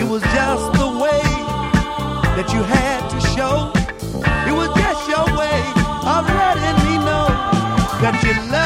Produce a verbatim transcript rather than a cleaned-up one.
was just the way that you had to show. It was just your way of letting me know that you love